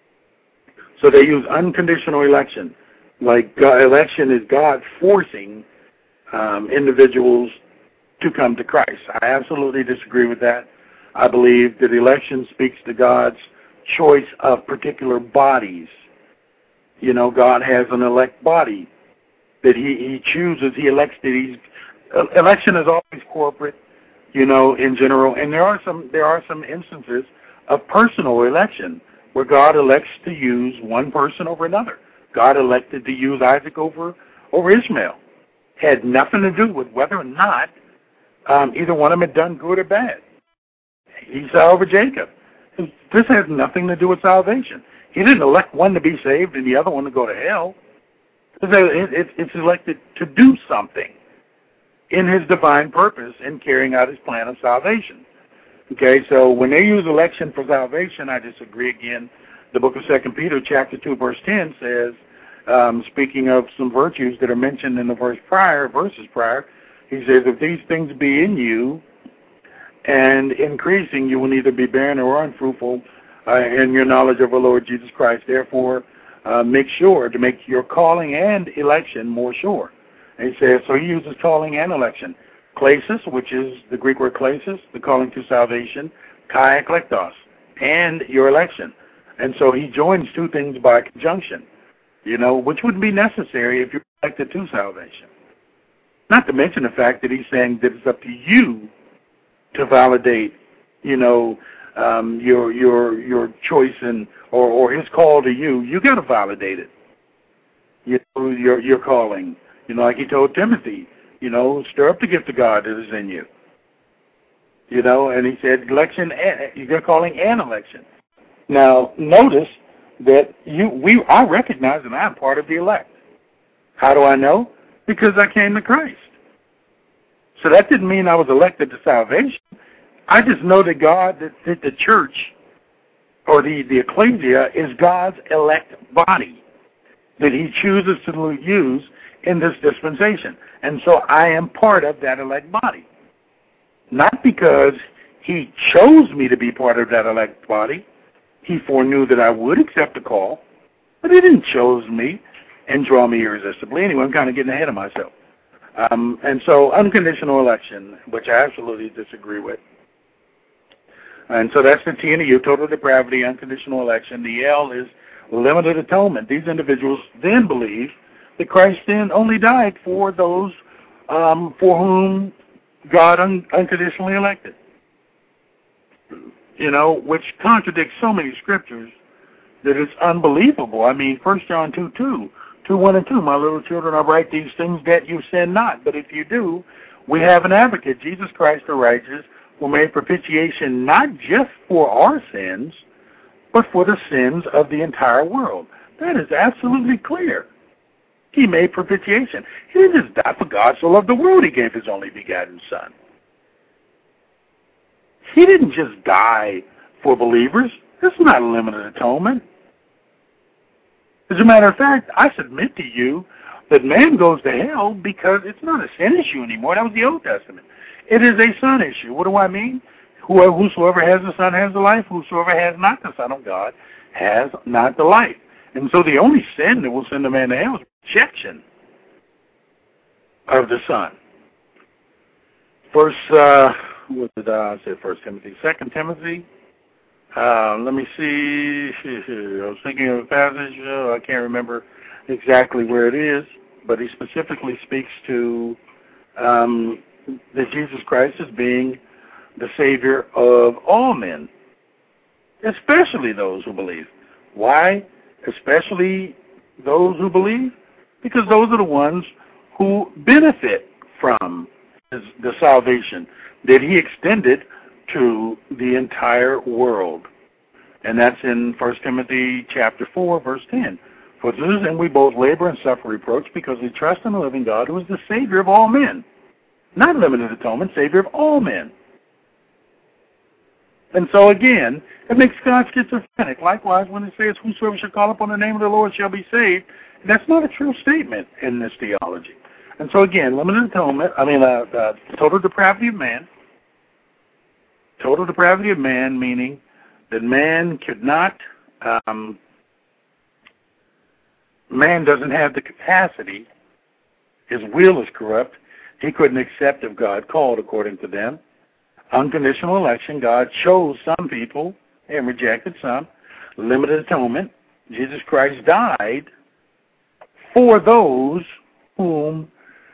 so they use unconditional election. Like election is God forcing individuals to come to Christ. I absolutely disagree with that. I believe that election speaks to God's choice of particular bodies. You know, God has an elect body that he chooses, he elects that election is always corporate, you know, in general, and there are some instances of personal election where God elects to use one person over another. God elected to use Isaac over Ishmael. Had nothing to do with whether or not either one of them had done good or bad. Esau over Jacob. This has nothing to do with salvation. He didn't elect one to be saved and the other one to go to hell. It's elected to do something in his divine purpose in carrying out his plan of salvation. Okay, so when they use election for salvation, I disagree again. The book of 2 Peter chapter 2 verse 10 says, speaking of some virtues that are mentioned in the verses prior, he says, if these things be in you and increasing, you will neither be barren or unfruitful in your knowledge of our Lord Jesus Christ. Therefore, make sure to make your calling and election more sure. And he says, so he uses calling and election. Klesis, which is the Greek word klesis, the calling to salvation, kai eklektos, and your election. And so he joins two things by conjunction, you know, which wouldn't be necessary if you're elected to salvation. Not to mention the fact that he's saying that it's up to you to validate, you know, your choice and or his call to you. You got to validate it. You know, your calling. You know, like he told Timothy, you know, stir up the gift of God that is in you. You know, and he said election, you're calling an election. Now, notice that I recognize that I'm part of the elect. How do I know? Because I came to Christ. So that didn't mean I was elected to salvation. I just know that God, that the church or the ecclesia is God's elect body that he chooses to use in this dispensation. And so I am part of that elect body. Not because he chose me to be part of that elect body. He foreknew that I would accept the call, but he didn't choose me and draw me irresistibly. Anyway, I'm kind of getting ahead of myself. And so unconditional election, which I absolutely disagree with. And so that's the T and the U, total depravity, unconditional election. The L is limited atonement. These individuals then believe that Christ then only died for those for whom God unconditionally elected. You know, which contradicts so many scriptures that it's unbelievable. I mean, 1 John 2:1 and 2, my little children, I write these things that you sin not. But if you do, we have an advocate, Jesus Christ the righteous, who made propitiation not just for our sins, but for the sins of the entire world. That is absolutely clear. He made propitiation. He didn't just die for God so loved the world, he gave his only begotten Son. He didn't just die for believers. This is not a limited atonement. As a matter of fact, I submit to you that man goes to hell because it's not a sin issue anymore. That was the Old Testament. It is a Son issue. What do I mean? Whosoever has the Son has the life. Whosoever has not the Son of God has not the life. And so the only sin that will send a man to hell is rejection of the Son. What did I say? 1 Timothy. 2 Timothy. Let me see. I was thinking of a passage. I can't remember exactly where it is, but he specifically speaks to that Jesus Christ as being the Savior of all men, especially those who believe. Why? Especially those who believe? Because those are the ones who benefit from the salvation that he extended to the entire world. And that's in 1 Timothy chapter 4, verse 10. For this and we both labor and suffer reproach because we trust in the living God who is the Savior of all men. Not limited atonement, Savior of all men. And so again, it makes God schizophrenic. Likewise, when it says, whosoever shall call upon the name of the Lord shall be saved, that's not a true statement in this theology. And so again, limited atonement, total depravity of man. Total depravity of man, meaning that man could not, man doesn't have the capacity. His will is corrupt. He couldn't accept if God called, according to them. Unconditional election, God chose some people and rejected some. Limited atonement, Jesus Christ died for those whom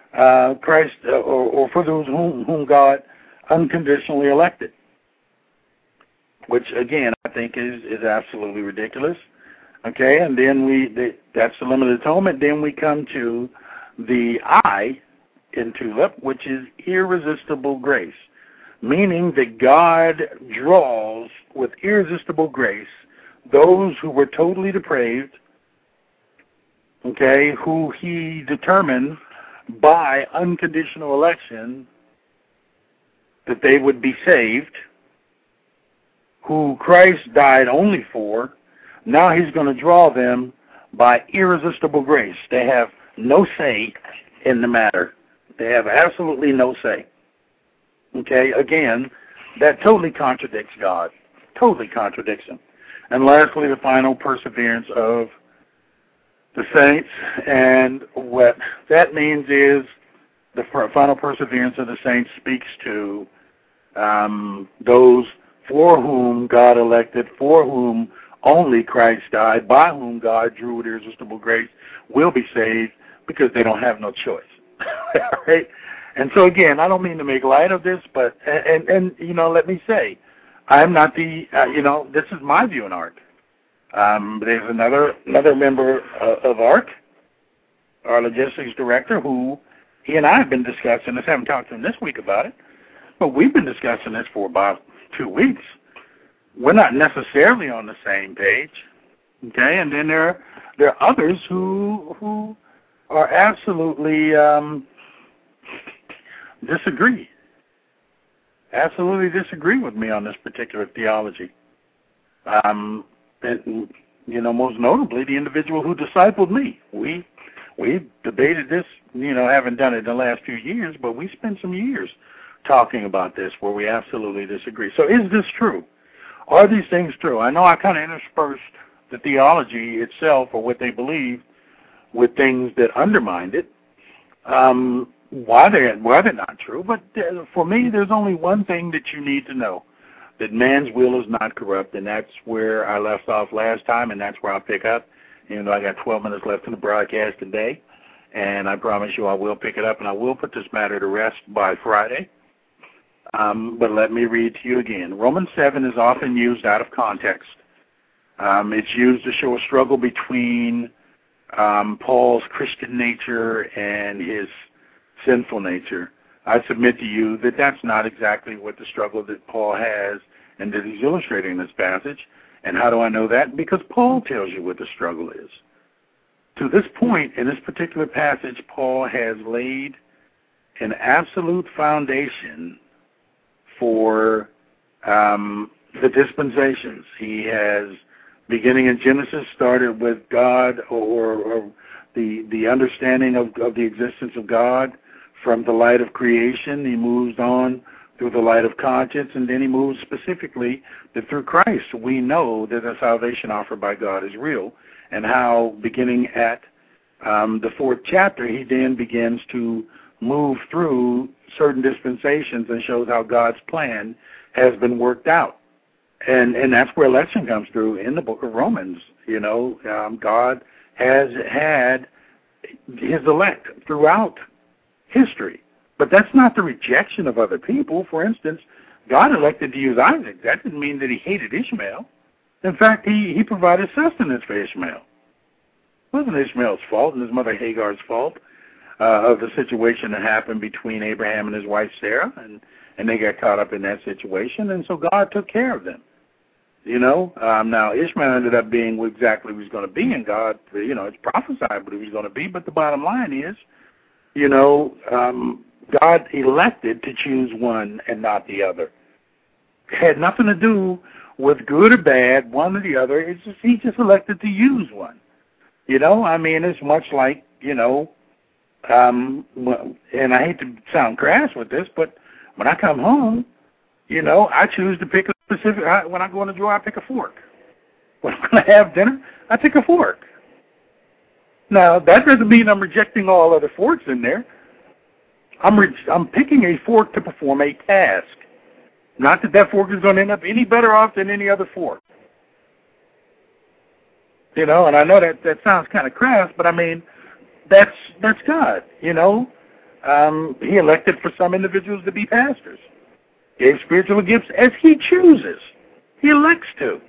or for those whom God unconditionally elected, which again I think is absolutely ridiculous. Okay, and then that's the limited atonement. Then we come to the I in TULIP, which is irresistible grace, meaning that God draws with irresistible grace those who were totally depraved, okay, who he determined by unconditional election that they would be saved, who Christ died only for. Now he's going to draw them by irresistible grace. They have no say in the matter. They have absolutely no say. Okay, again, that totally contradicts God. Totally contradicts him. And lastly, the final perseverance of the saints. And what that means is the final perseverance of the saints speaks to those for whom God elected, for whom only Christ died, by whom God drew with irresistible grace, will be saved because they don't have no choice. Right? And so again, I don't mean to make light of this, but and let me say, I'm not the this is my view in ARC. There's another member of ARC, our logistics director, who he and I have been discussing this. I haven't talked to him this week about it, but we've been discussing this for about 2 weeks. We're not necessarily on the same page, okay? And then there are others who are absolutely disagree with me on this particular theology. And most notably, the individual who discipled me. We debated this, haven't done it in the last few years, but we spent some years talking about this where we absolutely disagree. So is this true? Are these things true? I know I kind of interspersed the theology itself or what they believe with things that undermined it. Why they're not true, but for me, there's only one thing that you need to know, that man's will is not corrupt, and that's where I left off last time, and that's where I'll pick up, even though I got 12 minutes left in the broadcast today, and I promise you I will pick it up, and I will put this matter to rest by Friday. But let me read to you again. Romans 7 is often used out of context. It's used to show a struggle between Paul's Christian nature and his sinful nature. I submit to you that that's not exactly what the struggle that Paul has and that he's illustrating in this passage. And how do I know that? Because Paul tells you what the struggle is. To this point, in this particular passage, Paul has laid an absolute foundation for the dispensations. He has, beginning in Genesis, started with God or the understanding of the existence of God from the light of creation. He moves on through the light of conscience, and then he moves specifically that through Christ we know that the salvation offered by God is real, and how beginning at the 4th chapter he then begins to move through certain dispensations and shows how God's plan has been worked out. And that's where election comes through in the book of Romans. God has had his elect throughout history. But that's not the rejection of other people. For instance, God elected to use Isaac. That didn't mean that he hated Ishmael. In fact, he provided sustenance for Ishmael. It wasn't Ishmael's fault and his mother Hagar's fault of the situation that happened between Abraham and his wife Sarah, and they got caught up in that situation, and so God took care of them. Now Ishmael ended up being exactly what he was going to be, and God, it's prophesied what he was going to be, but the bottom line is, God elected to choose one and not the other. It had nothing to do with good or bad, one or the other. It's just, he just elected to use one. It's much like, and I hate to sound crass with this, but when I come home, you know, I choose to pick a specific, when I go in the drawer, I pick a fork. When I'm going to have dinner, I pick a fork. Now, that doesn't mean I'm rejecting all other forks in there. I'm picking a fork to perform a task. Not that that fork is going to end up any better off than any other fork. You know, and I know that sounds kind of crass, but I mean, that's God, you know. He elected for some individuals to be pastors. Gave spiritual gifts as he chooses. He elects to.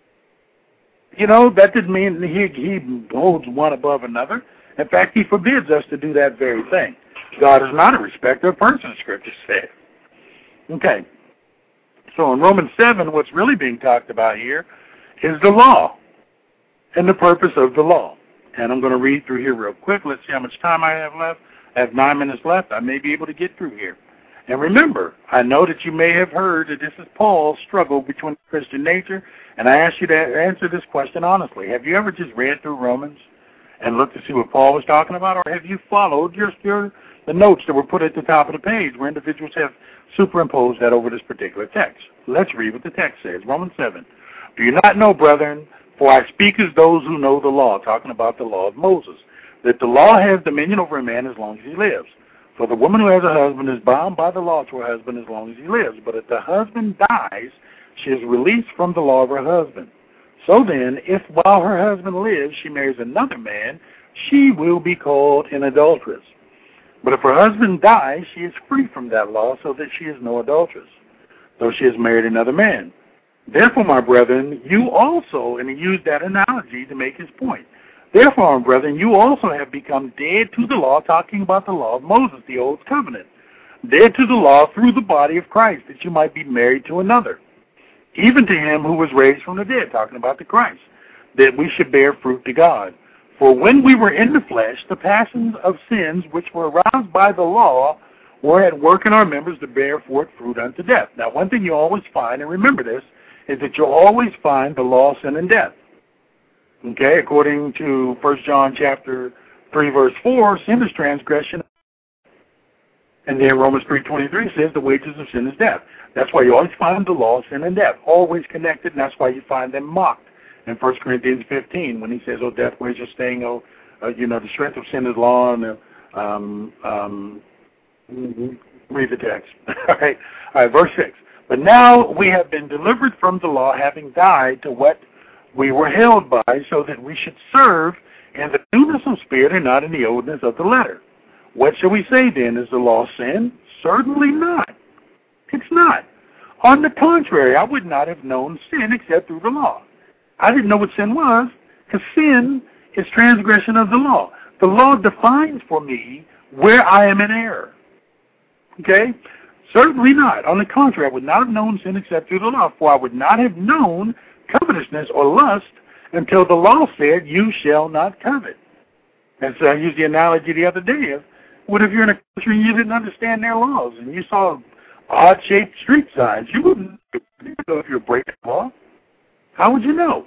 You know, that doesn't mean he holds one above another. In fact, he forbids us to do that very thing. God is not a respecter of persons, Scripture says. Okay. So in Romans 7, what's really being talked about here is the law and the purpose of the law. And I'm going to read through here real quick. Let's see how much time I have left. I have 9 minutes left. I may be able to get through here. And remember, I know that you may have heard that this is Paul's struggle between Christian nature, and I ask you to answer this question honestly. Have you ever just read through Romans and looked to see what Paul was talking about, or have you followed the notes that were put at the top of the page where individuals have superimposed that over this particular text? Let's read what the text says. Romans 7. Do you not know, brethren, for I speak as those who know the law, talking about the law of Moses, that the law has dominion over a man as long as he lives. For the woman who has a husband is bound by the law to her husband as long as he lives. But if the husband dies, she is released from the law of her husband. So then, if while her husband lives she marries another man, she will be called an adulteress. But if her husband dies, she is free from that law, so that she is no adulteress, though she has married another man. Therefore, my brethren, you also, and he used that analogy to make his point. Therefore, my brethren, you also have become dead to the law, talking about the law of Moses, the old covenant. Dead to the law through the body of Christ, that you might be married to another. Even to him who was raised from the dead, talking about the Christ, that we should bear fruit to God. For when we were in the flesh, the passions of sins which were aroused by the law were at work in our members to bear forth fruit unto death. Now, one thing you always find, and remember this, is that you'll always find the law, sin, and death. Okay, according to 1 John chapter 3, verse 4, sin is transgression. And then Romans 3:23 says the wages of sin is death. That's why you always find the law, sin, and death, always connected, and that's why you find them mocked in 1 Corinthians 15 when he says, oh, death, where's your sting? Oh, the strength of sin is law. And read the text. All right, verse 6. But now we have been delivered from the law, having died to what we were held by, so that we should serve in the newness of spirit and not in the oldness of the letter. What shall we say then? Is the law sin? Certainly not. It's not. On the contrary, I would not have known sin except through the law. I didn't know what sin was, because sin is transgression of the law. The law defines for me where I am in error. Okay? Certainly not. On the contrary, I would not have known sin except through the law, for I would not have known covetousness or lust until the law said, you shall not covet. And so I used the analogy the other day of, what if you're in a country and you didn't understand their laws and you saw odd-shaped street signs? You wouldn't know if you're breaking the law. How would you know?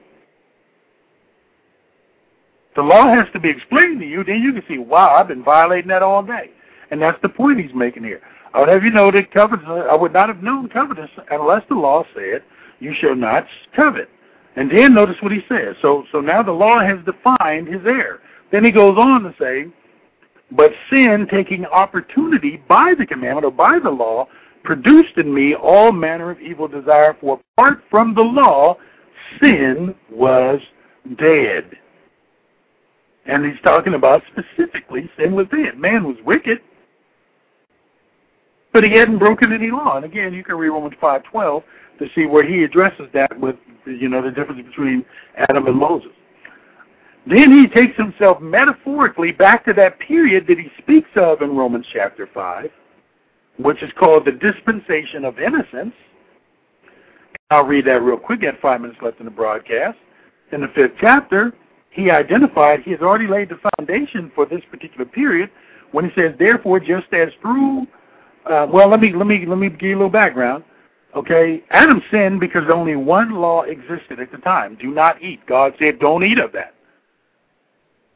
The law has to be explained to you, then you can see, wow, I've been violating that all day. And that's the point he's making here. I would have you know that I would not have known covetous unless the law said, you shall not covet. And then notice what he says. So now the law has defined his error. Then he goes on to say, but sin, taking opportunity by the commandment or by the law, produced in me all manner of evil desire, for apart from the law, sin was dead. And he's talking about specifically sin was dead. Man was wicked, but he hadn't broken any law. And again, you can read Romans 5:12 to see where he addresses that with, the difference between Adam and Moses. Then he takes himself metaphorically back to that period that he speaks of in Romans chapter 5, which is called the dispensation of innocence. I'll read that real quick. Got 5 minutes left in the broadcast. In the 5th chapter, he identified, he has already laid the foundation for this particular period when he says, therefore, just as through, let me give you a little background. Okay, Adam sinned because only one law existed at the time. Do not eat. God said, don't eat of that.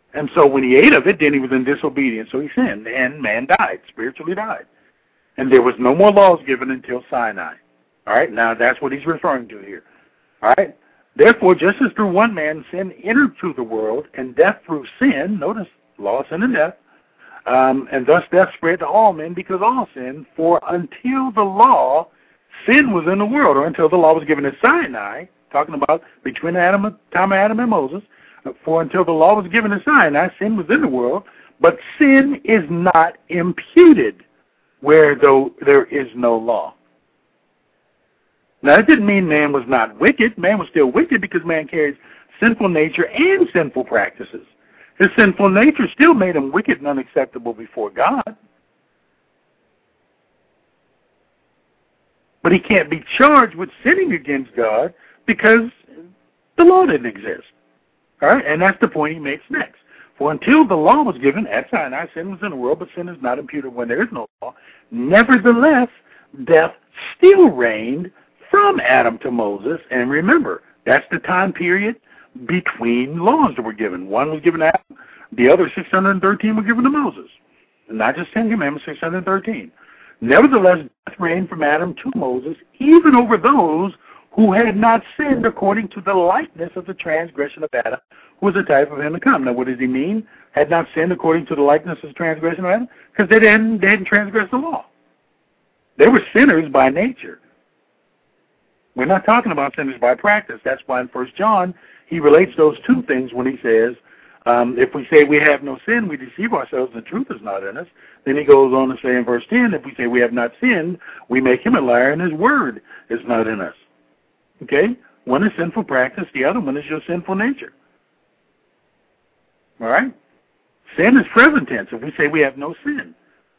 And so when he ate of it, then he was in disobedience, so he sinned, and man died, spiritually died. And there was no more laws given until Sinai. All right, now that's what he's referring to here. All right, therefore, just as through one man sin entered through the world, and death through sin, notice law, sin, and death, and thus death spread to all men because all sinned. For until the law, sin was in the world, or until the law was given at Sinai, talking about between time of Adam and Moses, for until the law was given at Sinai, sin was in the world, but sin is not imputed where though there is no law. Now, that didn't mean man was not wicked. Man was still wicked because man carries sinful nature and sinful practices. His sinful nature still made him wicked and unacceptable before God. But he can't be charged with sinning against God because the law didn't exist. All right, and that's the point he makes next. For until the law was given at Sinai, sin was in the world, but sin is not imputed when there is no law. Nevertheless, death still reigned from Adam to Moses. And remember, that's the time period between laws that were given. One was given to Adam, the other 613 were given to Moses. And not just 10 commandments, 613. Nevertheless, death reigned from Adam to Moses, even over those who had not sinned according to the likeness of the transgression of Adam, who was a type of him to come. Now, what does he mean? Had not sinned according to the likeness of the transgression of Adam? Because they didn't transgress the law. They were sinners by nature. We're not talking about sinners by practice. That's why in 1 John, he relates those two things when he says, if we say we have no sin, we deceive ourselves, the truth is not in us. Then he goes on to say in verse 10, if we say we have not sinned, we make him a liar, and his word is not in us. Okay? One is sinful practice, the other one is your sinful nature. All right? Sin is present tense. If we say we have no sin,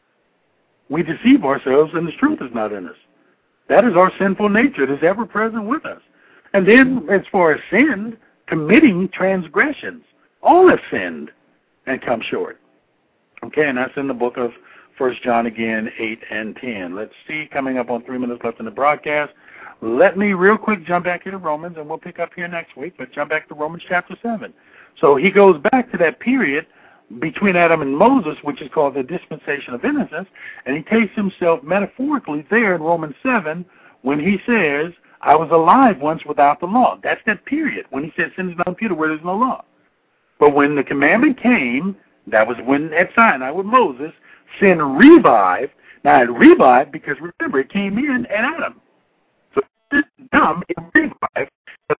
we deceive ourselves, and the truth is not in us. That is our sinful nature that is ever present with us. And then, as far as sin, committing transgressions. All have sinned and come short. Okay, and that's in the book of 1 John again, 8 and 10. Let's see, coming up on 3 minutes left in the broadcast. Let me real quick jump back here to Romans, and we'll pick up here next week, but jump back to Romans chapter 7. So he goes back to that period between Adam and Moses, which is called the dispensation of innocence, and he takes himself metaphorically there in Romans 7 when he says, I was alive once without the law. That's that period when he says sin is not imputed where there's no law. But when the commandment came, that was when at Sinai with Moses, sin revived. Now it revived because remember, it came in at Adam. So it revived, but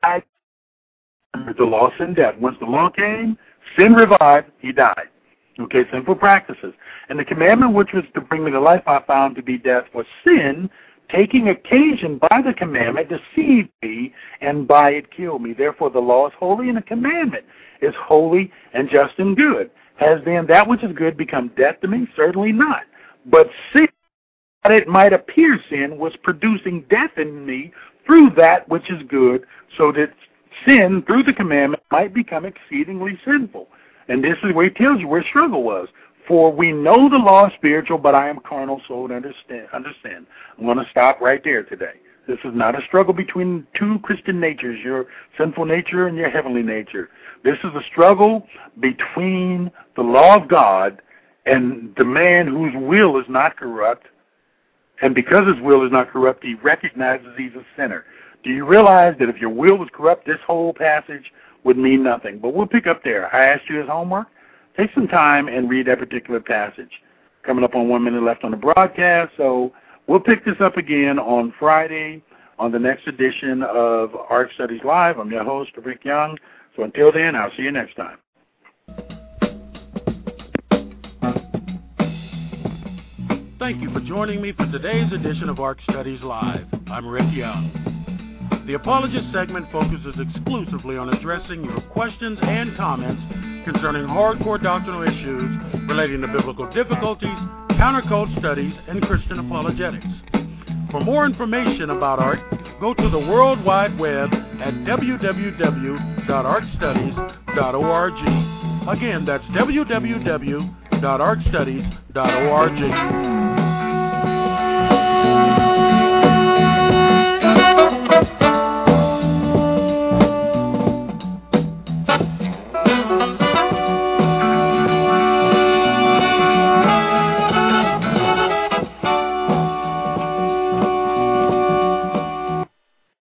the law, sin, death. Once the law came, sin revived, he died. Okay, sinful practices. And the commandment which was to bring me to life I found to be death, for sin, taking occasion by the commandment, deceived me, and by it killed me. Therefore the law is holy, and the commandment is holy and just and good. Has then that which is good become death to me? Certainly not. But sin, that it might appear sin, was producing death in me through that which is good, so that sin, through the commandment, might become exceedingly sinful. And this is where he tells you where struggle was. For we know the law is spiritual, but I am carnal, sold under sin. I'm going to stop right there today. This is not a struggle between two Christian natures, your sinful nature and your heavenly nature. This is a struggle between the law of God and the man whose will is not corrupt. And because his will is not corrupt, he recognizes he's a sinner. Do you realize that if your will was corrupt, this whole passage would mean nothing? But we'll pick up there. I asked you as homework. Take some time and read that particular passage. Coming up on 1 minute left on the broadcast, so we'll pick this up again on Friday on the next edition of Ark Studies Live. I'm your host, Rick Young. So until then, I'll see you next time. Thank you for joining me for today's edition of Ark Studies Live. I'm Rick Young. The Apologist segment focuses exclusively on addressing your questions and comments concerning hardcore doctrinal issues relating to biblical difficulties, countercult studies, and Christian apologetics. For more information about ARK, go to the World Wide Web at www.arkstudies.org. Again, that's www.arkstudies.org.